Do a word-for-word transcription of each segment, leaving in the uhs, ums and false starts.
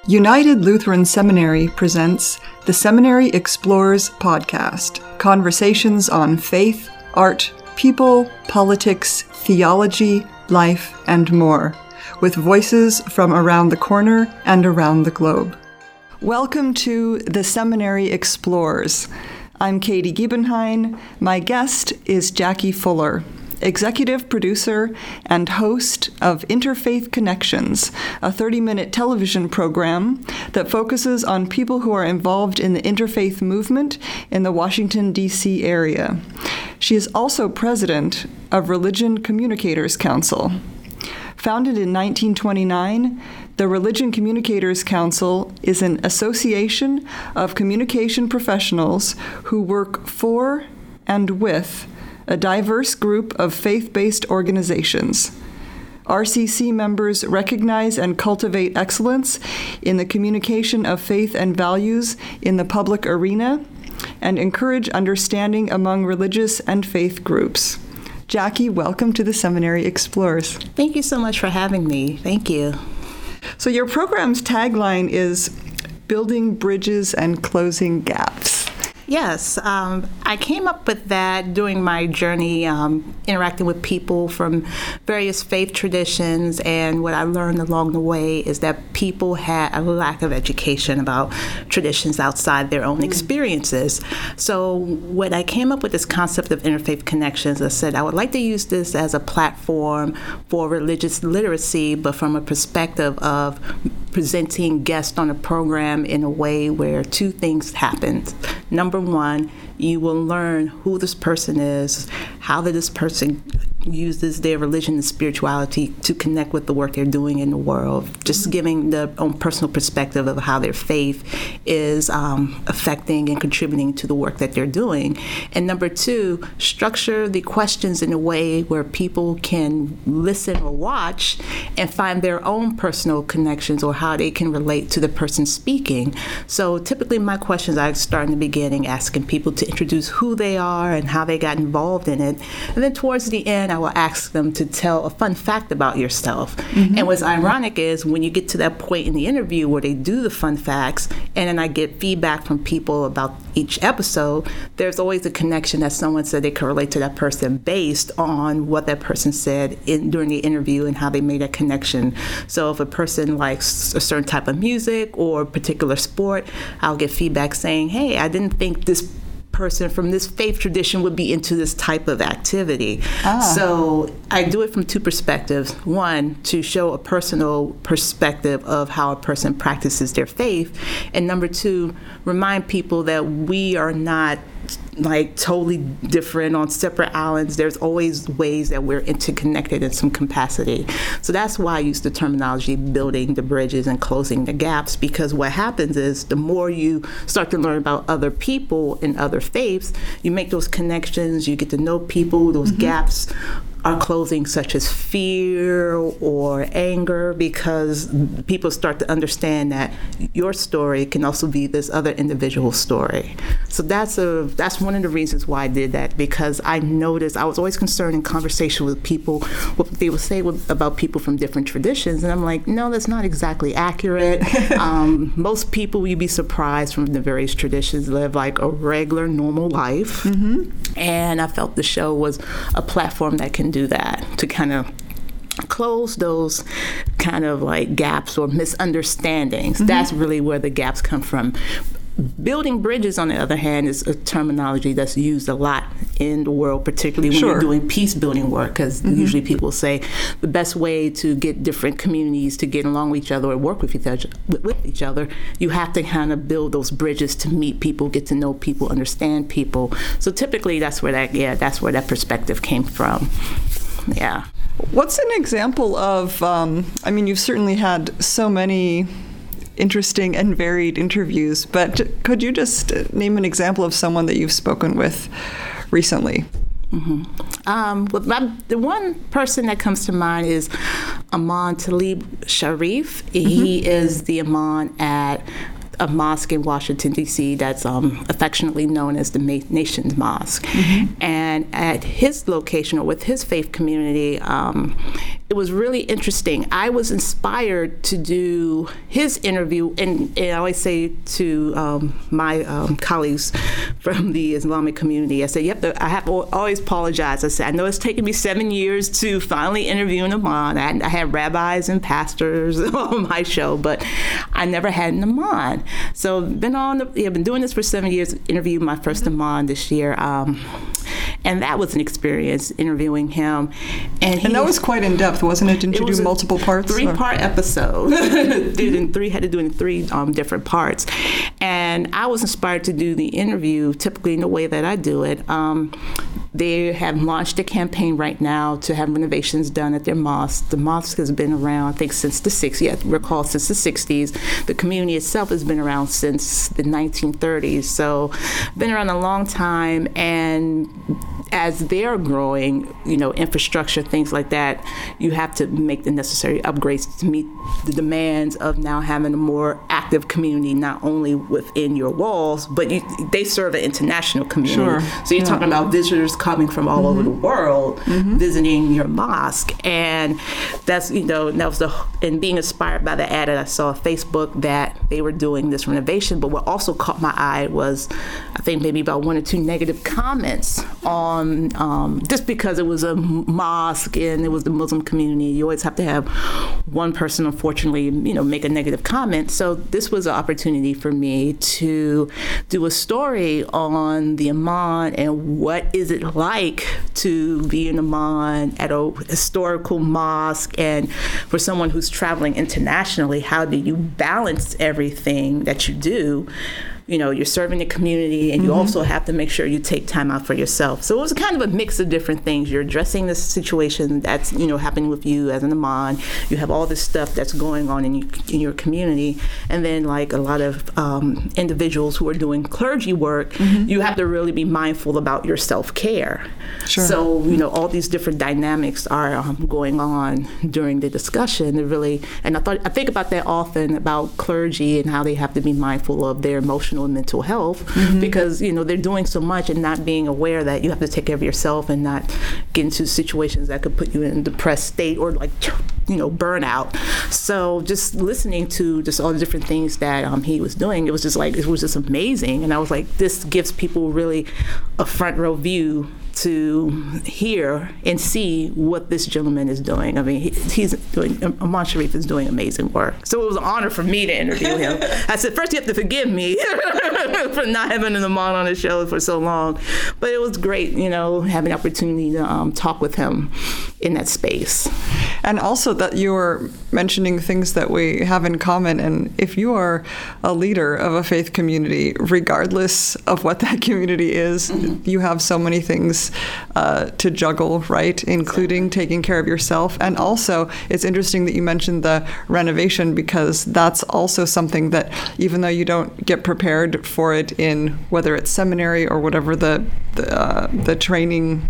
United Lutheran Seminary presents the Seminary Explores podcast, conversations on faith, art, people, politics, theology, life, and more, with voices from around the corner and around the globe. Welcome to the Seminary Explores. I'm Katie Giebenhein. My guest is Jackie Fuller, executive producer and host of Interfaith Connections, a thirty-minute television program that focuses on people who are involved in the interfaith movement in the Washington, D C area. She is also president of Religion Communicators Council. Founded in nineteen twenty-nine, the Religion Communicators Council is an association of communication professionals who work for and with a diverse group of faith-based organizations. R C C members recognize and cultivate excellence in the communication of faith and values in the public arena and encourage understanding among religious and faith groups. Jackie, welcome to the Seminary Explores. Thank you so much for having me. Thank you. So your program's tagline is building bridges and closing gaps. Yes, um, I came up with that during my journey um, interacting with people from various faith traditions, and what I learned along the way is that people had a lack of education about traditions outside their own experiences. So when I came up with this concept of interfaith connections, I said I would like to use this as a platform for religious literacy, but from a perspective of presenting guests on a program in a way where two things happen. Number one, you will learn who this person is, how did this person uses their religion and spirituality to connect with the work they're doing in the world, just mm-hmm. giving their own personal perspective of how their faith is um, affecting and contributing to the work that they're doing. And number two, structure the questions in a way where people can listen or watch and find their own personal connections or how they can relate to the person speaking. So typically my questions, I start in the beginning asking people to introduce who they are and how they got involved in it. And then towards the end, I will ask them to tell a fun fact about yourself. Mm-hmm. And what's ironic is when you get to that point in the interview where they do the fun facts, and then I get feedback from people about each episode, there's always a connection that someone said they could relate to that person based on what that person said in, during the interview and how they made that connection. So if a person likes a certain type of music or a particular sport, I'll get feedback saying, hey, I didn't think this person from this faith tradition would be into this type of activity. Ah. So I do it from two perspectives. One, to show a personal perspective of how a person practices their faith. And number two, remind people that we are not like totally different on separate islands. There's always ways that we're interconnected in some capacity. So that's why I use the terminology building the bridges and closing the gaps, because what happens is the more you start to learn about other people and other faiths, you make those connections, you get to know people, those mm-hmm. gaps are closing, such as fear or anger, because people start to understand that your story can also be this other individual's story. So that's a that's one of the reasons why I did that, because I noticed I was always concerned in conversation with people what they would say with, about people from different traditions, and I'm like, no, that's not exactly accurate. um, most people, you'd be surprised, from the various traditions live like a regular, normal life. Mm-hmm. And I felt the show was a platform that can do that, to kind of close those kind of like gaps or misunderstandings. Mm-hmm. That's really where the gaps come from. Building bridges, on the other hand, is a terminology that's used a lot in the world, particularly when sure. you're doing peace building work, because mm-hmm. usually people say the best way to get different communities to get along with each other or work with each other, with each other, you have to kind of build those bridges to meet people, get to know people, understand people. So typically that's where that, yeah, that's where that perspective came from. Yeah. What's an example of, um, I mean, you've certainly had so many interesting and varied interviews, but could you just name an example of someone that you've spoken with recently? Mm-hmm. Um, well, my, the one person that comes to mind is Aman Talib Sharif. Mm-hmm. He is the Imam at a mosque in Washington, D C that's um, affectionately known as the Ma- Nation's Mosque. Mm-hmm. And at his location, or with his faith community, um, it was really interesting. I was inspired to do his interview, and, and I always say to um, my um, colleagues from the Islamic community, I said, yep, I have to always apologize. I said, I know it's taken me seven years to finally interview an imam. I, I had rabbis and pastors on my show, but I never had an imam. So been on, the, yeah, been doing this for seven years, interviewed my first imam this year. Um, and that was an experience, interviewing him. And, he, and that was quite in-depth, wasn't it? Didn't it you do multiple parts? Three-part episode. Did in three, had to do it in three um, different parts. And I was inspired to do the interview, typically in the way that I do it. Um, they have launched a campaign right now to have renovations done at their mosque. The mosque has been around, I think, since the sixties. Yeah, recall since the sixties. The community itself has been around since the nineteen thirties. So, been around a long time. And as they're growing, you know, infrastructure, things like that, you have to make the necessary upgrades to meet the demands of now having a more active community, not only within your walls, but you, they serve an international community. Sure. So you're yeah. talking about visitors coming from all mm-hmm. over the world, mm-hmm. visiting your mosque. And that's, you know, that was the, and being inspired by the ad that I saw on Facebook that they were doing this renovation. But what also caught my eye was, I think maybe about one or two negative comments on Um, just because it was a mosque and it was the Muslim community. You always have to have one person, unfortunately, you know, make a negative comment. So this was an opportunity for me to do a story on the imam and what is it like to be an imam at a historical mosque, and for someone who's traveling internationally, how do you balance everything that you do? You know, you're serving the community, and you mm-hmm. also have to make sure you take time out for yourself. So it was kind of a mix of different things. You're addressing the situation that's, you know, happening with you as an imam. You have all this stuff that's going on in, you, in your community. And then, like a lot of um, individuals who are doing clergy work, mm-hmm. you have to really be mindful about your self-care. Sure. So, you know, all these different dynamics are um, going on during the discussion. It really, and I thought I think about that often, about clergy and how they have to be mindful of their emotional and mental health, mm-hmm. because, you know, they're doing so much and not being aware that you have to take care of yourself and not get into situations that could put you in a depressed state or, like, you know, burnout. So just listening to just all the different things that um, he was doing, it was just like, it was just amazing. And I was like, this gives people really a front row view to hear and see what this gentleman is doing. I mean, he, he's doing, Imam Sharif is doing amazing work. So it was an honor for me to interview him. I said, first you have to forgive me for not having an imam on the show for so long. But it was great, you know, having the opportunity to um, talk with him in that space. And also that you were mentioning things that we have in common. And if you are a leader of a faith community, regardless of what that community is, mm-hmm. you have so many things uh, to juggle, right? Including exactly. taking care of yourself. And also, it's interesting that you mentioned the renovation, because that's also something that, even though you don't get prepared for it in whether it's seminary or whatever the the, uh, the training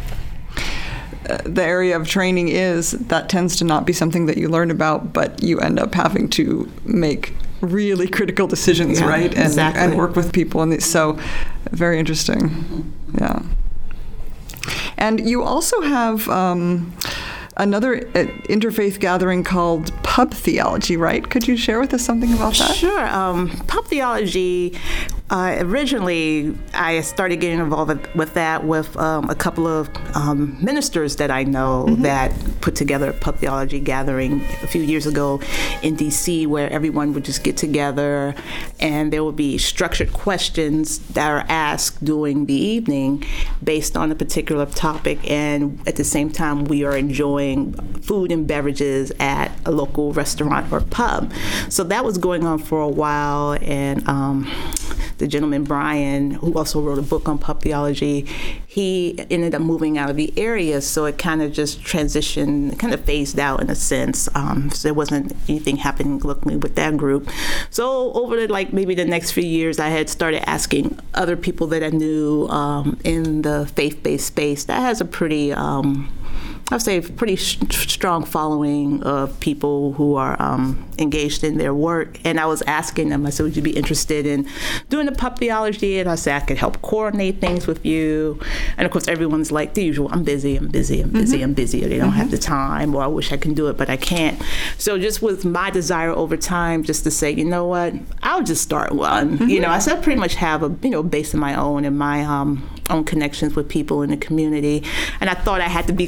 the area of training is, that tends to not be something that you learn about, but you end up having to make really critical decisions, yeah, right? And, exactly. and work with people. And so very interesting. Mm-hmm. Yeah. And you also have um, another uh, interfaith gathering called Pub Theology, right? Could you share with us something about that? Sure. Um, Pub Theology, uh, originally I started getting involved with that with um, a couple of um, ministers that I know mm-hmm. that put together a Pub Theology gathering a few years ago in D C, where everyone would just get together and there would be structured questions that are asked during the evening based on a particular topic, and at the same time we are enjoying food and beverages at a local restaurant or pub. So that was going on for a while, and um, the gentleman Brian, who also wrote a book on Pub Theology, he ended up moving out of the area, so it kind of just transitioned, kind of phased out in a sense. Um, so there wasn't anything happening locally with that group. So over the, like maybe the next few years, I had started asking other people that I knew um, in the faith-based space that has a pretty um, I would say, a pretty sh- strong following of people who are um, engaged in their work. And I was asking them, I said, would you be interested in doing the pup theology? And I said, I could help coordinate things with you. And of course, everyone's like the usual, I'm busy, I'm busy, I'm busy, mm-hmm. I'm busy. They don't mm-hmm. have the time, or I wish I can do it, but I can't. So just with my desire over time, just to say, you know what, I'll just start one. Mm-hmm. You know, I said I pretty much have a, you know, base of my own and my um, own connections with people in the community. And I thought I had to be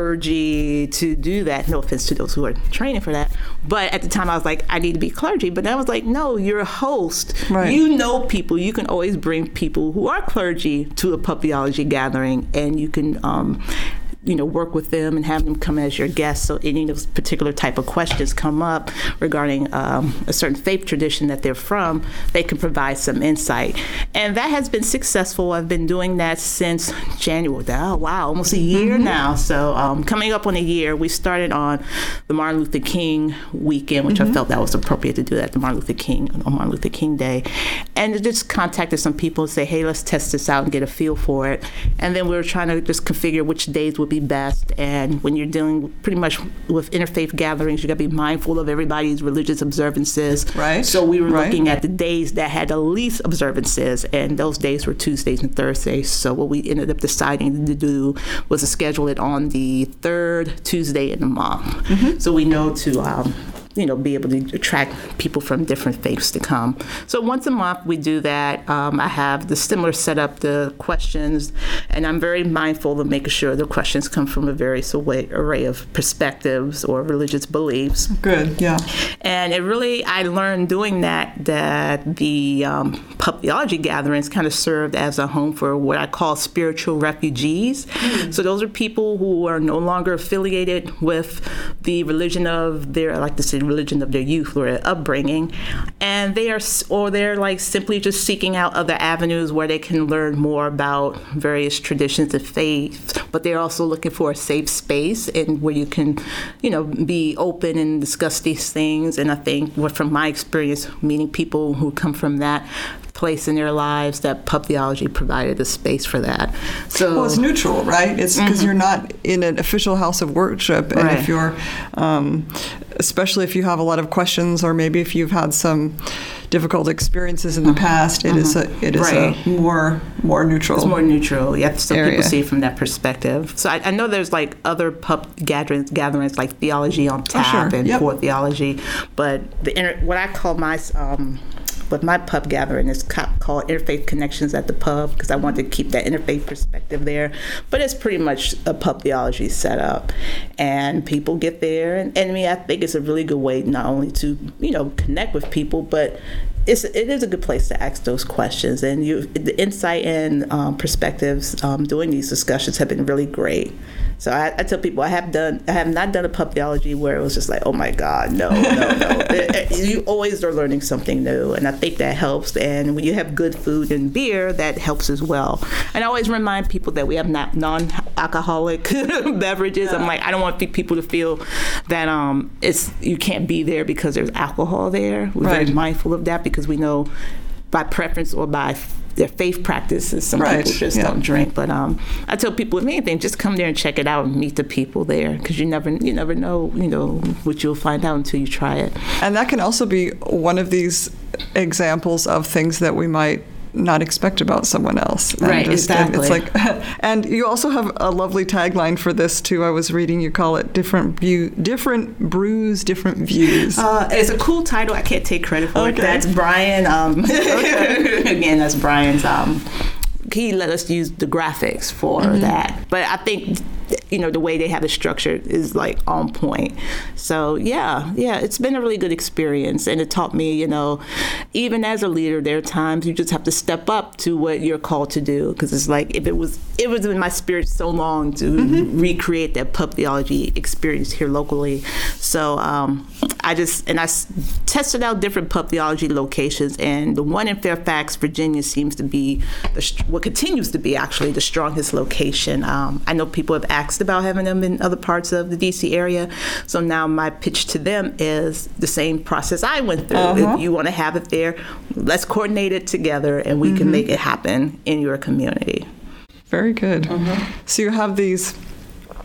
clergy to do that. No offense to those who are training for that. But at the time I was like, I need to be clergy. But I was like, no, you're a host. Right. You know people. You can always bring people who are clergy to a pup theology gathering, and you can um, you know, work with them and have them come as your guests. So any of those particular type of questions come up regarding um, a certain faith tradition that they're from, they can provide some insight. And that has been successful. I've been doing that since January. Oh, wow, almost a year mm-hmm. now. So um, coming up on a year, we started on the Martin Luther King weekend, which mm-hmm. I felt that was appropriate to do that, the Martin Luther King, on Martin Luther King Day. And just contacted some people and say, hey, let's test this out and get a feel for it. And then we were trying to just configure which days would be best. And when you're dealing pretty much with interfaith gatherings, you got to be mindful of everybody's religious observances. Right. So we were right. looking at the days that had the least observances, and those days were Tuesdays and Thursdays. So what we ended up deciding to do was to schedule it on the third Tuesday in the month. Mm-hmm. So we know to um, you know, be able to attract people from different faiths to come. So once a month we do that. Um, I have the similar setup, the questions, and I'm very mindful of making sure the questions come from a various array, array of perspectives or religious beliefs. Good, yeah. And it really, I learned doing that, that the um, pup theology gatherings kind of served as a home for what I call spiritual refugees. Mm. So those are people who are no longer affiliated with the religion of their, I like to say, religion of their youth or their upbringing, and they are, or they're like simply just seeking out other avenues where they can learn more about various traditions of faith, but they're also looking for a safe space and where you can, you know, be open and discuss these things. And I think, what from my experience meeting people who come from that place in their lives, that pup theology provided a space for that. So, well, it's neutral, right? It's because mm-hmm. you're not in an official house of worship, and right. if you're, um, especially if you have a lot of questions, or maybe if you've had some difficult experiences in the past, it mm-hmm. is a it is right. a more more neutral. It's more neutral. Yeah, so area. People see it from that perspective. So I, I know there's like other pup gatherings, gatherings like Theology on Tap oh, sure. and yep. Core Theology, but the inter, what I call my um, But my pub gathering is called Interfaith Connections at the Pub, because I want to keep that interfaith perspective there. But it's pretty much a pub theology setup. And people get there. And, and I mean, I think it's a really good way not only to, you know, connect with people, but it's, it is a good place to ask those questions. And you, the insight and um, perspectives um, doing these discussions have been really great. So I, I tell people I have done, I have not done a pup theology where it was just like, oh my God, no, no, no. it, it, you always are learning something new, and I think that helps. And when you have good food and beer, that helps as well. And I always remind people that we have not non-alcoholic beverages. Yeah. I'm like, I don't want people to feel that um, it's you can't be there because there's alcohol there. We're right. very mindful of that, because we know by preference or by their faith practices, some right. people just yeah. don't drink. But um, I tell people, if anything, just come there and check it out and meet the people there, because you never, you never know, you know, what you'll find out until you try it. And that can also be one of these examples of things that we might not expect about someone else. And right, just, exactly. It's like, and you also have a lovely tagline for this too. I was reading, you call it different view, different brews, different views. Uh, it's a cool title. I can't take credit for okay. it. That's Brian. Um, okay. Again, that's Brian's. Um, he let us use the graphics for mm-hmm. that. But I think, you know, the way they have it structured is like on point. So yeah, yeah, it's been a really good experience, and it taught me, you know, even as a leader, there are times you just have to step up to what you're called to do, because it's like, if it was it was in my spirit so long to mm-hmm. recreate that pup theology experience here locally. So um, I just and I s- tested out different pup theology locations, and the one in Fairfax, Virginia, seems to be the, what continues to be actually the strongest location. Um, I know people have asked about having them in other parts of the D C area. So now my pitch to them is the same process I went through. Uh-huh. If you want to have it there, let's coordinate it together, and we mm-hmm. can make it happen in your community. Very good. Mm-hmm. So you have these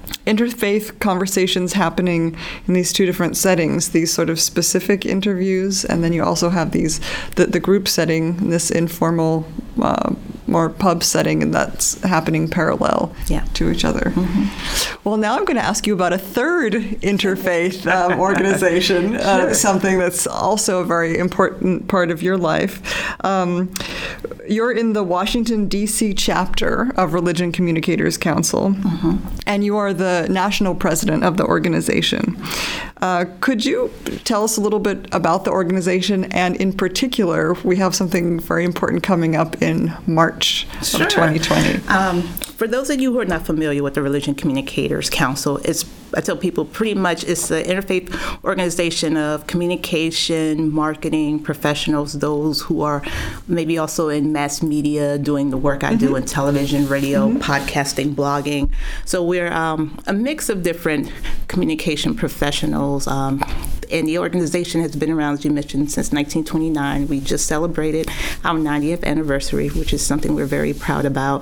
interfaith conversations happening in these two different settings, these sort of specific interviews, and then you also have these, the, the group setting, this informal, uh, more pub setting, and that's happening parallel yeah. to each other. Mm-hmm. Well, now I'm going to ask you about a third interfaith um, organization, uh, sure. something that's also a very important part of your life. Um, you're in the Washington, D C chapter of Religion Communicators Council, mm-hmm. and you are the national president of the organization. Uh, could you tell us a little bit about the organization, and in particular, we have something very important coming up in March sure. of twenty twenty. Um, for those of you who are not familiar with the Religion Communicators Council, it's I tell people pretty much it's an interfaith organization of communication, marketing professionals, those who are maybe also in mass media doing the work I mm-hmm. do in television, radio, mm-hmm. podcasting, blogging. So we're um, a mix of different communication professionals. Um, and the organization has been around, as you mentioned, since nineteen twenty-nine. We just celebrated our ninetieth anniversary, which is something we're very proud about.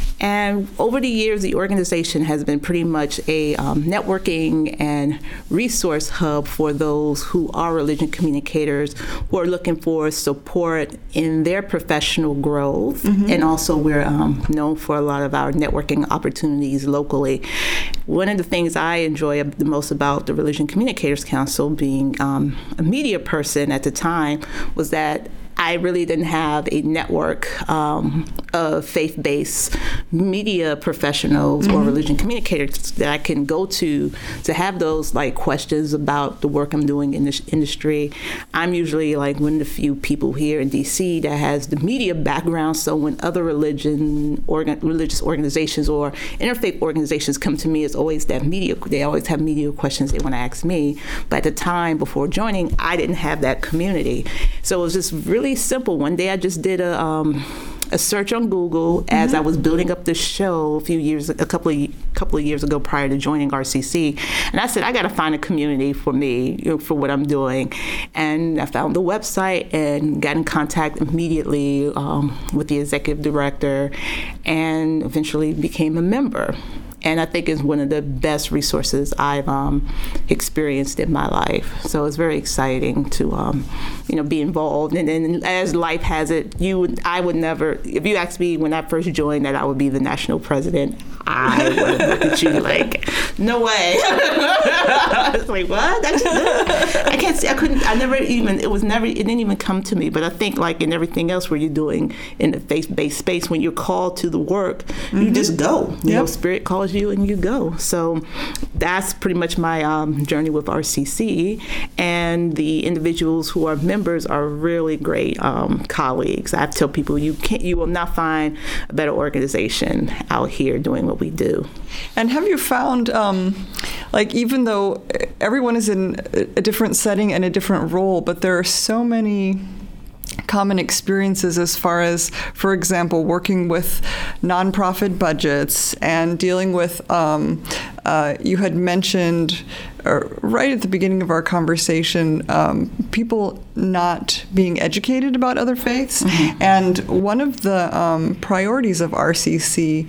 And over the years, the organization has been pretty much a um, networking and resource hub for those who are religion communicators who are looking for support in their professional growth. Mm-hmm. And also we're um, known for a lot of our networking opportunities locally. One of the things I enjoy the most about the Religion Communicators Council, being um, a media person at the time, was that I really didn't have a network um, of faith-based media professionals mm-hmm. or religion communicators that I can go to to have those like questions about the work I'm doing in this industry. I'm usually like one of the few people here in D C that has the media background. So when other religion, organ, religious organizations or interfaith organizations come to me, it's always that media. They always have media questions they want to ask me. But at the time before joining, I didn't have that community. So it was just really simple. One day I just did a um, a search on Google as mm-hmm. I was building up this show a few years, a couple of couple of years ago prior to joining R C C, and I said I got to find a community for me, you know, for what I'm doing, and I found the website and got in contact immediately um, with the executive director, and eventually became a member. And I think it's one of the best resources I've um, experienced in my life. So it's very exciting to, um, you know, be involved. And then as life has it, you would, I would never, if you asked me when I first joined that I would be the national president, I would have looked at you like, no way. I was like, what? That's, I can't see, I couldn't, I never even, it was never, it didn't even come to me. But I think like in everything else where you're doing in the faith-based space, when you're called to the work, mm-hmm. you just go. You yep. know, Spirit calls you and you go. So that's pretty much my um, journey with R C C, and the individuals who are members are really great um, colleagues. I tell people you can't, you will not find a better organization out here doing what we do. And have you found, um, like, even though everyone is in a different setting and a different role, but there are so many common experiences as far as, for example, working with nonprofit budgets and dealing with, um, uh, you had mentioned uh, right at the beginning of our conversation, um, people not being educated about other faiths. Mm-hmm. And one of the um, priorities of R C C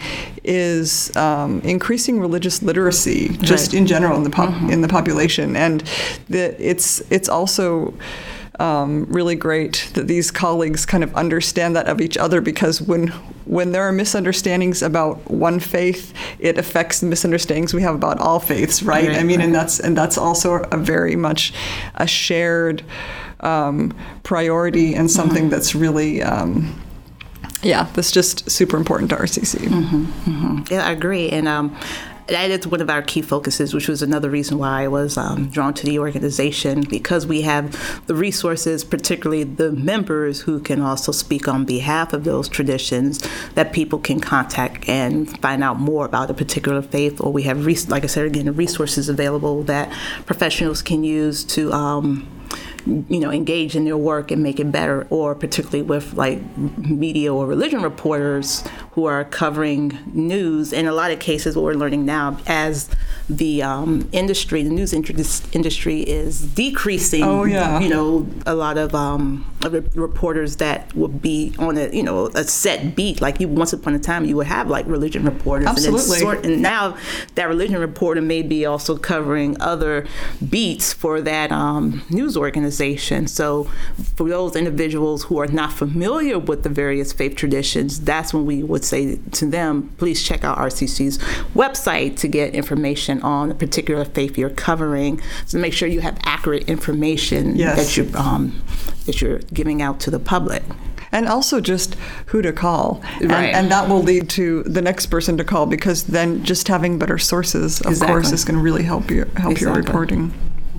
is um, increasing religious literacy, just right. in general in the pop- mm-hmm. in the population. And the, it's it's also Um, really great that these colleagues kind of understand that of each other, because when when there are misunderstandings about one faith, it affects the misunderstandings we have about all faiths, right? right I mean, right. and that's and that's also a very much a shared um, priority, and something mm-hmm. that's really um, yeah, that's just super important to R C C. Mm-hmm, mm-hmm. Yeah, I agree, and. Um, That is one of our key focuses, which was another reason why I was um, drawn to the organization, because we have the resources, particularly the members who can also speak on behalf of those traditions, that people can contact and find out more about a particular faith. Or we have, like I said, again, the resources available that professionals can use to um, you know, engage in their work and make it better, or particularly with like media or religion reporters who are covering news. In a lot of cases, what we're learning now, as the um, industry, the news industry is decreasing, oh, yeah. you know, a lot of um, reporters that would be on a you know a set beat. Like you, once upon a time, you would have like religion reporters. Absolutely. And, sort, and now that religion reporter may be also covering other beats for that um, news organization. So for those individuals who are not familiar with the various faith traditions, that's when we would say to them, please check out R C C's website to get information on the particular faith you're covering. So make sure you have accurate information yes. that you're um, that you're giving out to the public. And also just who to call. Right. And, and that will lead to the next person to call, because then just having better sources, of exactly. course, is going to really help you help exactly. your reporting.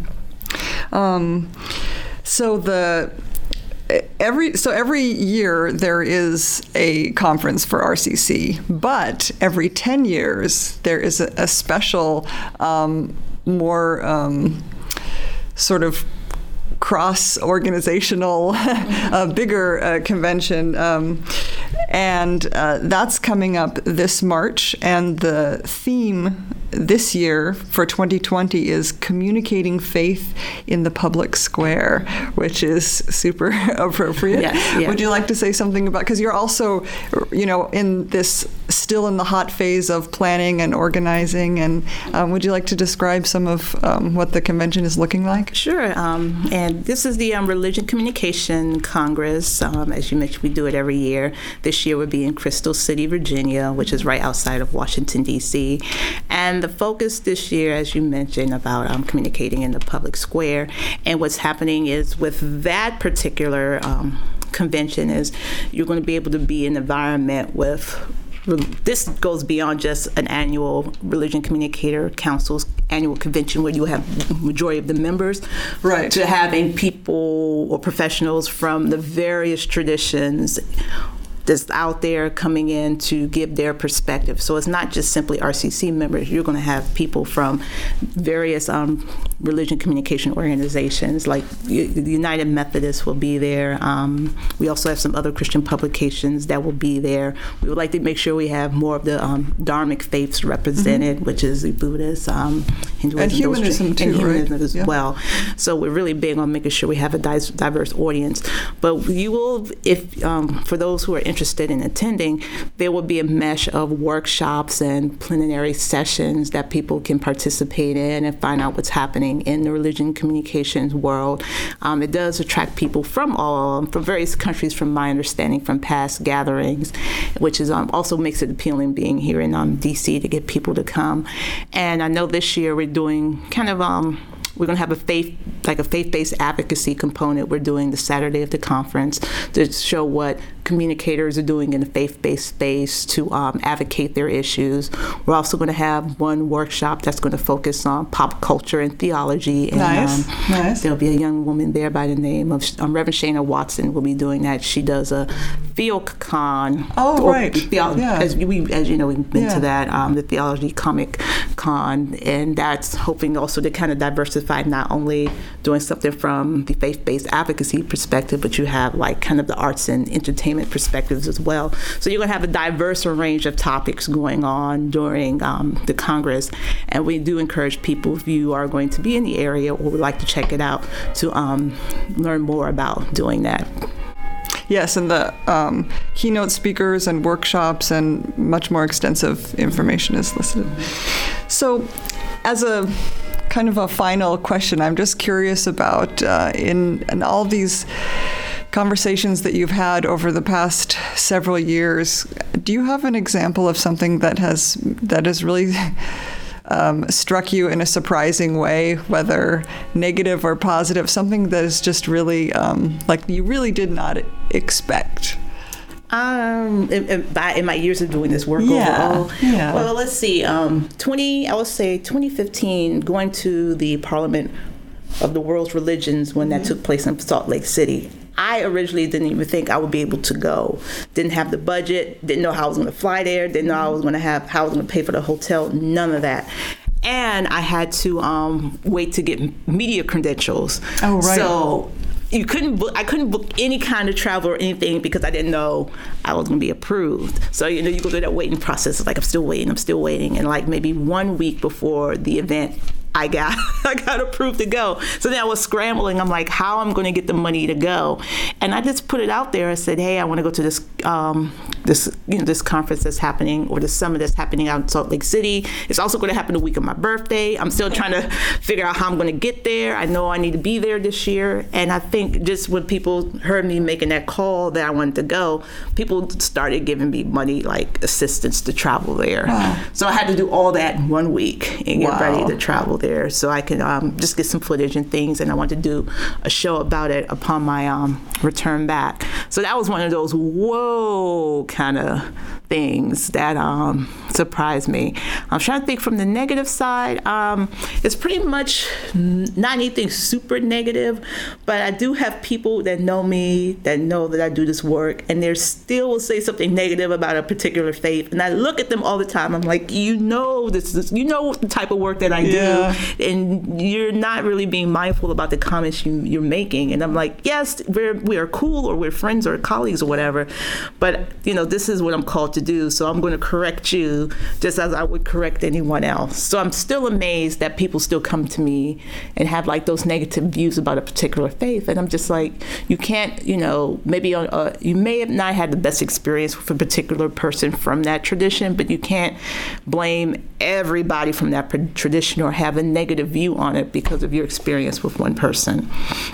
Um, so the every so every year there is a conference for R C C, but every ten years there is a, a special, um, more um, sort of cross-organizational, uh, bigger uh, convention. Um, and uh, that's coming up this March. And the theme this year for twenty twenty is communicating faith in the public square, which is super appropriate. Yes, yeah. Would you like to say something about, because you're also, you know, in this, still in the hot phase of planning and organizing, and um, would you like to describe some of um, what the convention is looking like? Sure. Um, and this is the um, Religion Communication Congress. Um, as you mentioned, we do it every year. This year would be in Crystal City, Virginia, which is right outside of Washington, D C. And the focus this year, as you mentioned, about um, communicating in the public square. And what's happening is with that particular um, convention is you're going to be able to be in an environment with, this goes beyond just an annual Religion Communicator Council's annual convention where you have the majority of the members, right, to having people or professionals from the various traditions that's out there coming in to give their perspective. So it's not just simply R C C members. You're going to have people from various um, religion communication organizations, like the United Methodists will be there. Um, we also have some other Christian publications that will be there. We would like to make sure we have more of the um, Dharmic faiths represented, mm-hmm. which is the Buddhist, um, Hinduism, and humanism those, too, and humanism right? as yeah. well. So we're really big on making sure we have a diverse audience. But you will, if um, for those who are interested in attending, there will be a mesh of workshops and plenary sessions that people can participate in and find out what's happening in the religion communications world. Um, it does attract people from all from various countries, from my understanding, from past gatherings, which is um, also makes it appealing being here in um, D C to get people to come. And I know this year we're doing kind of um, we're going to have a faith, like a faith-based advocacy component. We're doing the Saturday of the conference to show what communicators are doing in the faith-based space to um, advocate their issues. We're also going to have one workshop that's going to focus on pop culture and theology. And, nice, um, nice. There'll be a young woman there by the name of um, Reverend Shana Watson will be doing that. She does a TheoCon. Oh, right. Theo- yeah. As, we, as you know, we've been yeah. to that, um, the Theology Comic Con, and that's hoping also to kind of diversify, not only doing something from the faith-based advocacy perspective, but you have like kind of the arts and entertainment perspectives as well. So you're going to have a diverse range of topics going on during um, the Congress. And we do encourage people, if you are going to be in the area or would like to check it out, to um, learn more about doing that. Yes, and the um, keynote speakers and workshops and much more extensive information is listed. So as a kind of a final question, I'm just curious about uh, in, in all these conversations that you've had over the past several years, do you have an example of something that has that has really um, struck you in a surprising way, whether negative or positive, something that is just really um, like you really did not expect? Um, in, in, by, in my years of doing this work yeah, overall, yeah. well, let's see, um, twenty, I would say twenty fifteen, going to the Parliament of the World's Religions when that took place in Salt Lake City. I originally didn't even think I would be able to go. Didn't have the budget, didn't know how I was going to fly there, didn't know how I was going to have, how I was going to pay for the hotel, none of that. And I had to um, wait to get media credentials. Oh, right. So you couldn't book, I couldn't book any kind of travel or anything because I didn't know I was going to be approved. So, you know, you go through that waiting process. It's like, I'm still waiting, I'm still waiting. And like maybe one week before the event I got I got approved to go. So then I was scrambling. I'm like, how am I going to get the money to go? And I just put it out there. I said, hey, I want to go to this um, this you know this conference that's happening, or the summit that's happening out in Salt Lake City. It's also going to happen the week of my birthday. I'm still trying to figure out how I'm going to get there. I know I need to be there this year. And I think just when people heard me making that call that I wanted to go, people started giving me money, like assistance to travel there. Wow. So I had to do all that in one week and get wow. ready to travel there so I can um, just get some footage and things. And I want to do a show about it upon my um, return back. So that was one of those whoa kind of things that um, surprised me. I'm trying to think from the negative side. Um, it's pretty much not anything super negative, but I do have people that know me, that know that I do this work, and they still will say something negative about a particular faith. And I look at them all the time. I'm like, you know, this is, you know the type of work that I yeah. do, and you're not really being mindful about the comments you, you're making. And I'm like, yes, we're we are cool, or we're friends or colleagues or whatever, but you know, this is what I'm called to do. So I'm going to correct you just as I would correct anyone else. So I'm still amazed that people still come to me and have like those negative views about a particular faith. And I'm just like, you can't, you know, maybe uh, you may have not had the best experience with a particular person from that tradition, but you can't blame everybody from that tradition or have a negative view on it because of your experience with one person.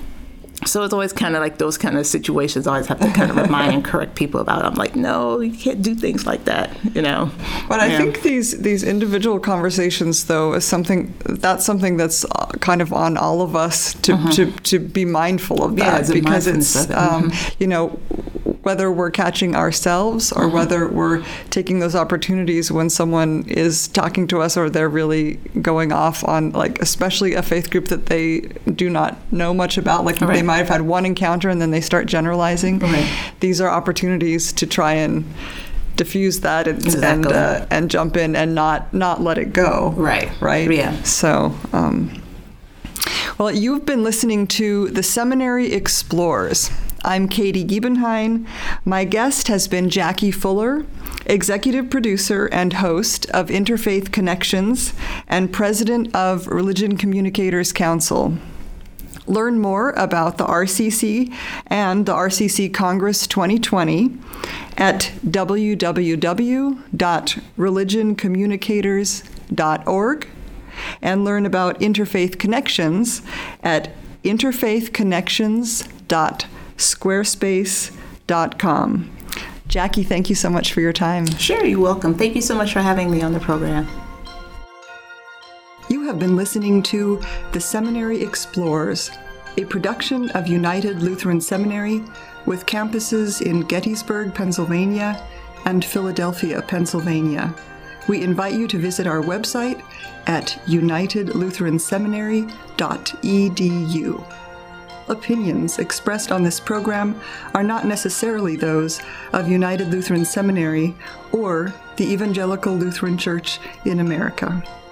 So it's always kind of like those kind of situations I always have to kind of remind and correct people about. I'm like, no, you can't do things like that, you know. But I yeah. think these these individual conversations, though, is something that's something that's kind of on all of us to uh-huh. to, to be mindful of that, yeah, it's because it's it. um, mm-hmm. you know, whether we're catching ourselves or uh-huh. whether we're taking those opportunities when someone is talking to us or they're really going off on, like, especially a faith group that they do not know much about, like right. they might have had one encounter and then they start generalizing. Right. These are opportunities to try and diffuse that and exactly. and, uh, and jump in and not not let it go. Right. Right. Yeah. So, um, well, you've been listening to The Seminary Explores. I'm Katie Giebenheim. My guest has been Jackie Fuller, executive producer and host of Interfaith Connections and president of Religion Communicators Council. Learn more about the R C C and the R C C Congress twenty twenty at w w w dot religion communicators dot org and learn about Interfaith Connections at interfaith connections dot squarespace dot com. Jackie, thank you so much for your time. Sure, you're welcome. Thank you so much for having me on the program. You have been listening to The Seminary Explores, a production of United Lutheran Seminary with campuses in Gettysburg, Pennsylvania, and Philadelphia, Pennsylvania. We invite you to visit our website at united lutheran seminary dot e d u. Opinions expressed on this program are not necessarily those of United Lutheran Seminary or the Evangelical Lutheran Church in America.